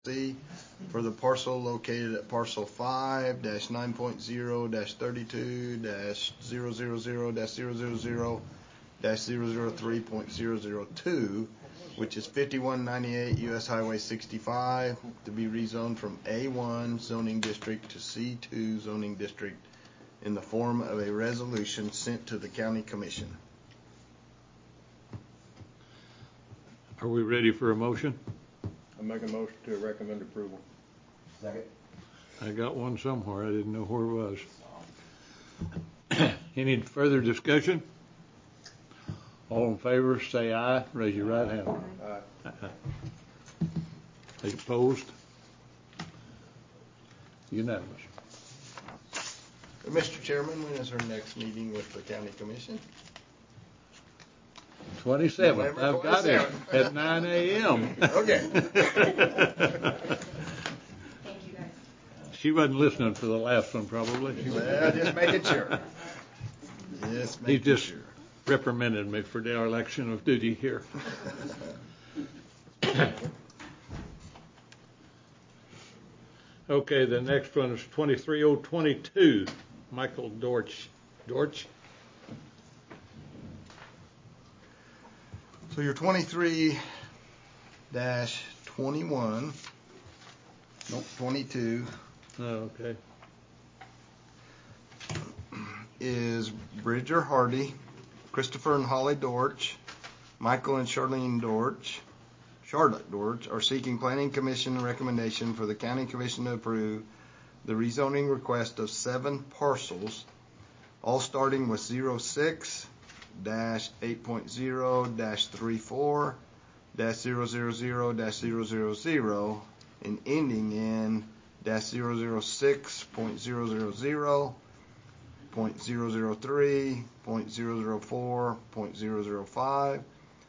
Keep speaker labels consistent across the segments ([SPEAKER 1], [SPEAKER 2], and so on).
[SPEAKER 1] LLC for the parcel located at parcel 5-9.0-32-000-003.002, which is 5198 U.S. Highway 65, to be rezoned from A1 zoning district to C2 zoning district in the form of a resolution sent to the County Commission.
[SPEAKER 2] Are we ready for a motion?
[SPEAKER 3] I make a motion to recommend approval.
[SPEAKER 4] Second.
[SPEAKER 2] I got one somewhere. I didn't know where it was. Any further discussion? All in favor, say aye. Raise your right hand.
[SPEAKER 3] Aye.
[SPEAKER 2] Any opposed? Unanimous.
[SPEAKER 1] Mr. Chairman, when is our next meeting with the County Commission?
[SPEAKER 2] 27th. I've got it at 9 a.m.
[SPEAKER 1] Okay.
[SPEAKER 5] Thank you, guys.
[SPEAKER 2] She wasn't listening for the last one, probably.
[SPEAKER 1] Well, just making sure.
[SPEAKER 2] He just reprimanded me for the election of duty here. Okay, the next one is 23022. Michael Dortch.
[SPEAKER 1] So your 23-22
[SPEAKER 2] Oh, okay.
[SPEAKER 1] is Bridger Hardy, Christopher and Holly Dortch, Michael and Charlotte Dortch are seeking Planning Commission recommendation for the County Commission to approve the rezoning request of 7 parcels, all starting with 06-8.0-34-000-000 and ending in -006.000, .003, .004, .005,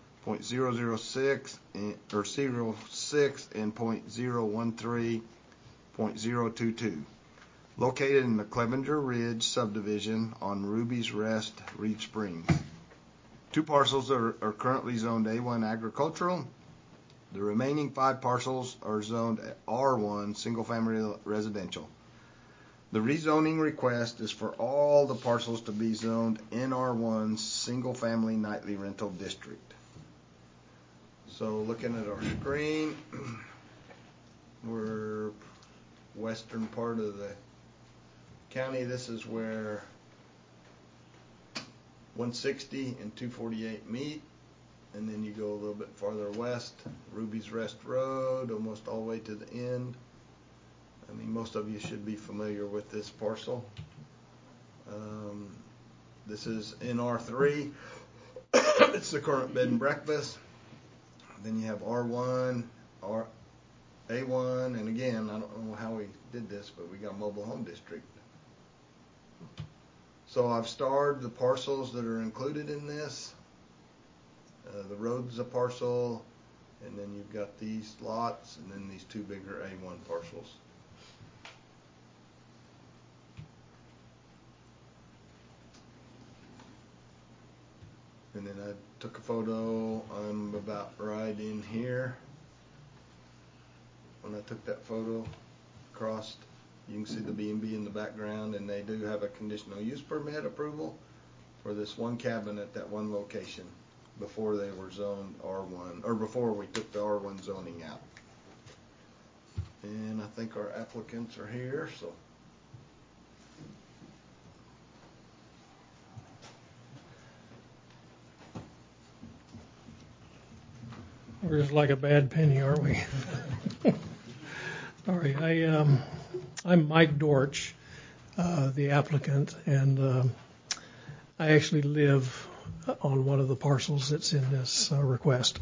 [SPEAKER 1] .006 or 06 and .013, .022, located in the Clevenger Ridge subdivision on Ruby's Rest, Reed Springs. 2 parcels are currently zoned A1 agricultural. The remaining 5 parcels are zoned R1 single-family residential. The rezoning request is for all the parcels to be zoned NR1 single-family nightly rental district. So looking at our screen, we're western part of the county. This is where 160 and 248 meet, and then you go a little bit farther west, Ruby's Rest Road, almost all the way to the end. I mean, most of you should be familiar with this parcel. This is NR3. It's the current bed and breakfast. Then you have R1, A1, and again, I don't know how we did this, but we got mobile home district. So I've starred the parcels that are included in this. The road's a parcel, and then you've got these lots, and then these 2 bigger A1 parcels. And then I took a photo. I'm about right in here. When I took that photo across, you can see the B&B in the background, and they do have a conditional use permit approval for this one cabin at that one location before they were zoned R1, or before we took the R1 zoning out. And I think our applicants are here, so.
[SPEAKER 6] We're just like a bad penny, aren't we? All right, I'm Mike Dortch, the applicant, and I actually live on one of the parcels that's in this request.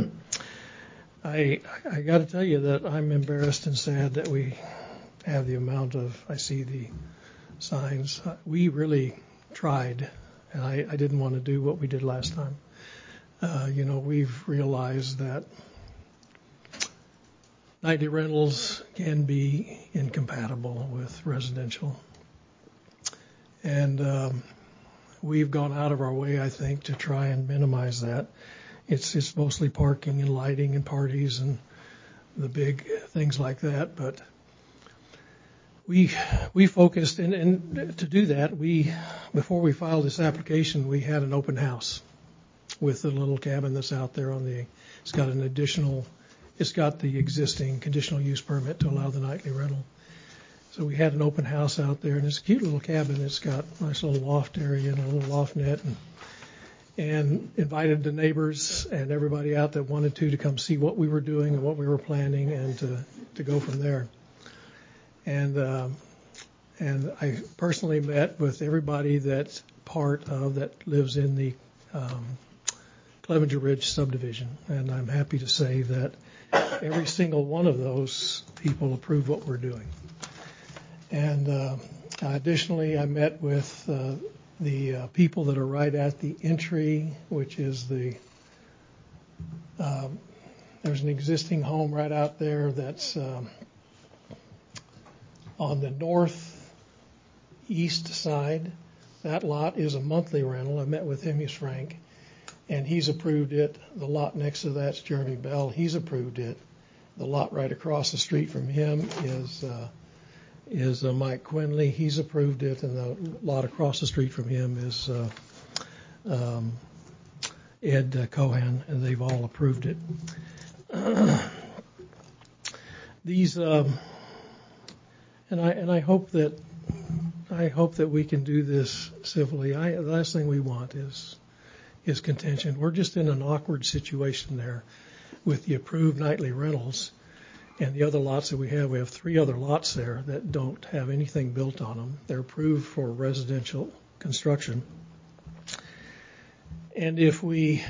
[SPEAKER 6] I got to tell you that I'm embarrassed and sad that we have the amount of, I see the signs. We really tried, and I didn't want to do what we did last time. We've realized that nightly rentals can be incompatible with residential. And we've gone out of our way, I think, to try and minimize that. It's mostly parking and lighting and parties and the big things like that. But we focused, and to do that, before we filed this application, we had an open house with the little cabin that's out there it's got the existing conditional use permit to allow the nightly rental. So we had an open house out there, and it's a cute little cabin. It's got a nice little loft area and a little loft net, and invited the neighbors and everybody out that wanted to come see what we were doing and what we were planning, and to go from there. And I personally met with everybody that lives in the Clevenger Ridge subdivision, and I'm happy to say that every single one of those people approve what we're doing. And additionally, I met with the people that are right at the entry, which is there's an existing home right out there that's on the northeast side. That lot is a monthly rental. I met with him, he's Frank, and he's approved it. The lot next to that's Jeremy Bell. He's approved it. The lot right across the street from him is Mike Quinley. He's approved it, and the lot across the street from him is Ed Cohan, and they've all approved it. And I hope that we can do this civilly. The last thing we want is contention. We're just in an awkward situation there with the approved nightly rentals and the other lots that we have. We have 3 other lots there that don't have anything built on them. They're approved for residential construction. And if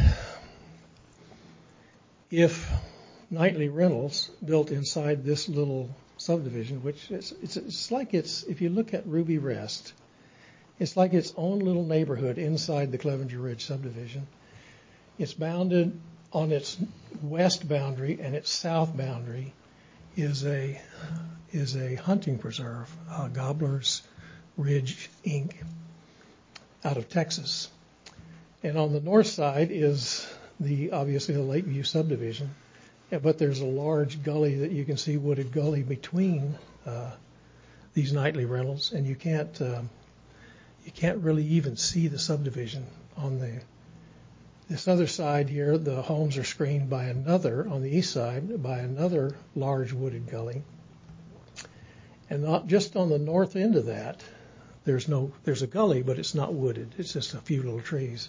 [SPEAKER 6] nightly rentals built inside this little subdivision, which it's like if you look at Ruby Rest, it's like its own little neighborhood inside the Clevenger Ridge subdivision. It's bounded on its west boundary, and its south boundary is a hunting preserve, Gobbler's Ridge Inc., out of Texas. And on the north side is obviously the Lakeview subdivision, but there's a large gully that you can see, wooded gully, between these nightly rentals, and you can't really even see the subdivision on this other side here. The homes are screened on the east side by another large wooded gully, and not just on the north end of that. There's a gully, but it's not wooded. It's just a few little trees.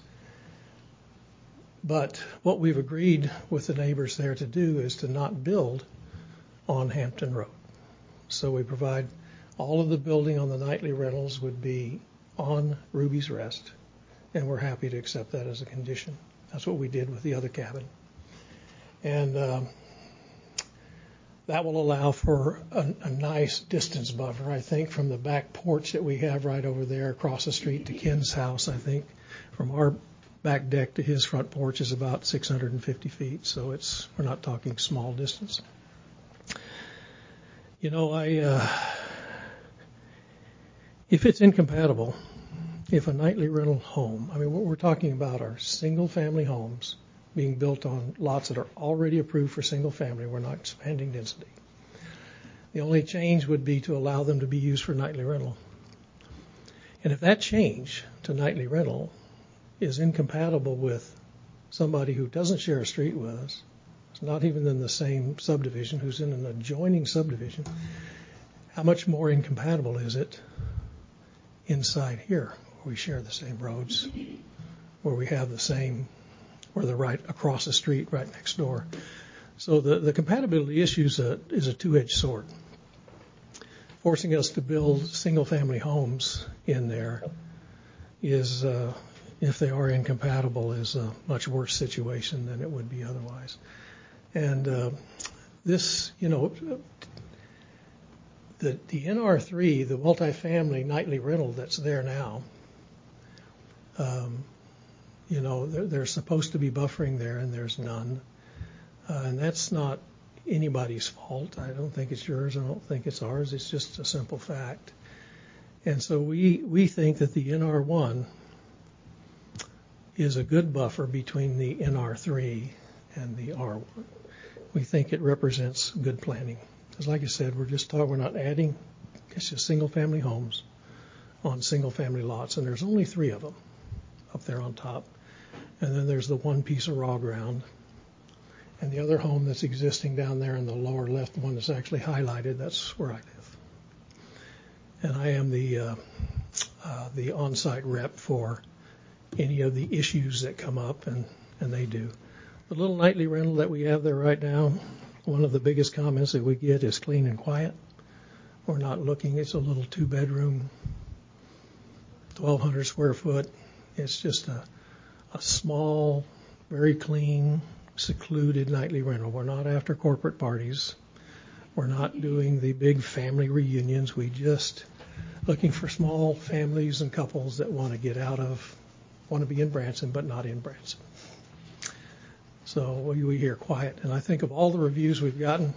[SPEAKER 6] But what we've agreed with the neighbors there to do is to not build on Hampton Road. So we provide all of the building on the nightly rentals would be on Ruby's Rest, and we're happy to accept that as a condition. That's what we did with the other cabin. And that will allow for a nice distance buffer, I think, from the back porch that we have right over there across the street to Ken's house. I think from our back deck to his front porch is about 650 feet, so we're not talking small distance. If it's incompatible, if a nightly rental home, what we're talking about are single-family homes being built on lots that are already approved for single-family. We're not expanding density. The only change would be to allow them to be used for nightly rental. And if that change to nightly rental is incompatible with somebody who doesn't share a street with us, it's not even in the same subdivision, who's in an adjoining subdivision, how much more incompatible is it inside here, where we share the same roads, where we have where they're right across the street, right next door. So the compatibility issue is a two-edged sword. Forcing us to build single-family homes in there is, if they are incompatible, is a much worse situation than it would be otherwise. And the NR3, the multifamily nightly rental that's there now, there's supposed to be buffering there, and there's none. And that's not anybody's fault. I don't think it's yours. I don't think it's ours. It's just a simple fact. And so we think that the NR1 is a good buffer between the NR3 and the R1. we think it represents good planning. Because like I said, we're not adding, it's just single-family homes on single-family lots, and there's only 3 of them up there on top. And then there's the one piece of raw ground. And the other home that's existing down there in the lower left, the one that's actually highlighted, that's where I live. And I am the on-site rep for any of the issues that come up, and they do. The little nightly rental that we have there right now, one of the biggest comments that we get is clean and quiet. We're not looking, it's a little 2-bedroom, 1,200 square foot. It's just a small, very clean, secluded nightly rental. We're not after corporate parties. We're not doing the big family reunions. We just looking for small families and couples that want to be in Branson, but not in Branson. So we hear quiet. And I think of all the reviews we've gotten,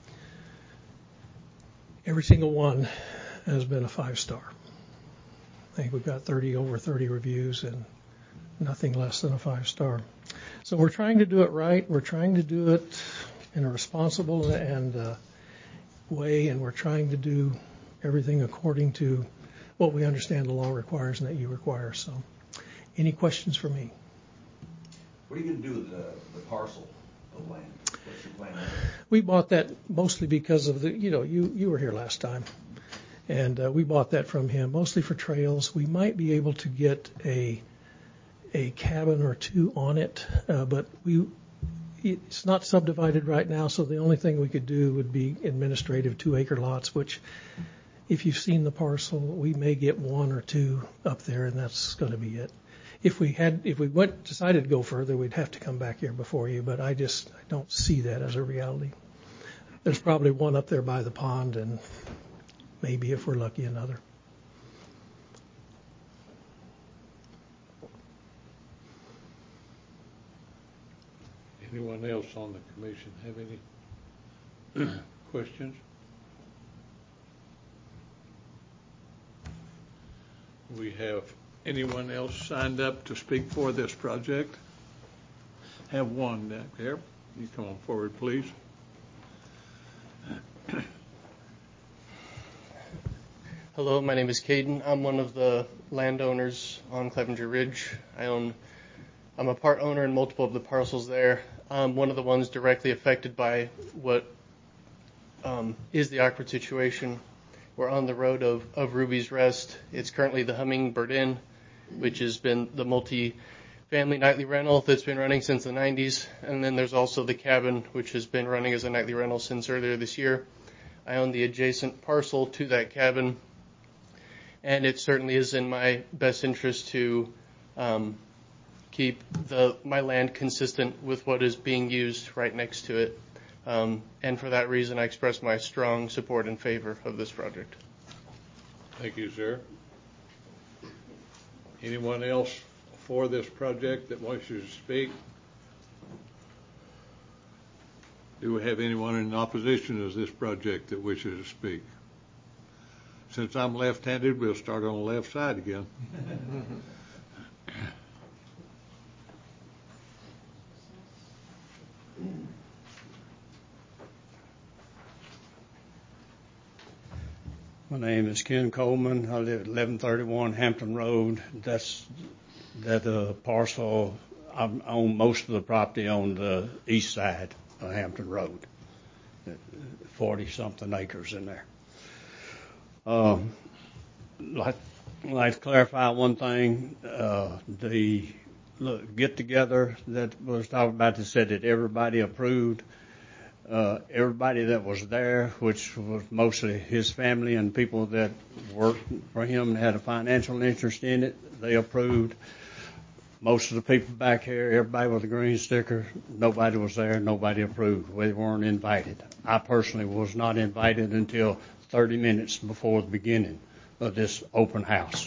[SPEAKER 6] every single one has been a 5-star. I think we've got over 30 reviews and nothing less than a 5-star. So we're trying to do it right. We're trying to do it in a responsible and way, and we're trying to do everything according to what we understand the law requires and that you require. So any questions for me?
[SPEAKER 4] What are you going to do with the parcel of land? What's your plan?
[SPEAKER 6] We bought that mostly because of you were here last time, and we bought that from him mostly for trails. We might be able to get a cabin or 2 on it, but it's not subdivided right now, so the only thing we could do would be administrative 2-acre lots, which if you've seen the parcel, we may get 1 or 2 up there, and that's going to be it. If we decided to go further, we'd have to come back here before you, but I don't see that as a reality. There's probably 1 up there by the pond, and maybe if we're lucky, another.
[SPEAKER 2] Anyone else on the commission have any questions? We have anyone else signed up to speak for this project? Have one back there. You come on forward, please.
[SPEAKER 5] Hello, my name is Caden. I'm one of the landowners on Clevenger Ridge. I'm a part owner in multiple of the parcels there. I'm one of the ones directly affected by what is the awkward situation. We're on the road of Ruby's Rest. It's currently the Hummingbird Inn, which has been the multi-family nightly rental that's been running since the 90s. And then there's also the cabin, which has been running as a nightly rental since earlier this year. I own the adjacent parcel to that cabin, and it certainly is in my best interest to keep my land consistent with what is being used right next to it. And for that reason, I express my strong support in favor of this project.
[SPEAKER 2] Thank you, sir. Anyone else for this project that wishes to speak? Do we have anyone in opposition to this project that wishes to speak? Since I'm left-handed, we'll start on the left side again.
[SPEAKER 7] My name is Ken Coleman. I live at 1131 Hampton Road. That parcel, I own most of the property on the east side of Hampton Road. 40-something acres in there. I'd like to clarify one thing. The get-together that was talked about, that said that everybody approved. Everybody that was there, which was mostly his family and people that worked for him and had a financial interest in it, they approved. Most of the people back here, everybody with a green sticker, nobody was there, nobody approved. We weren't invited. I personally was not invited until 30 minutes before the beginning of this open house.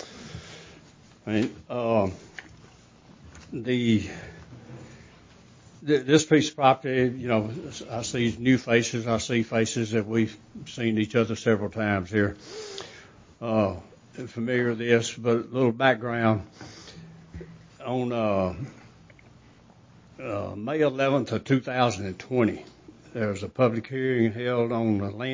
[SPEAKER 7] This piece of property, I see new faces. I see faces that we've seen each other several times here. Familiar with this, but a little background on May 11th of 2020, there was a public hearing held on the land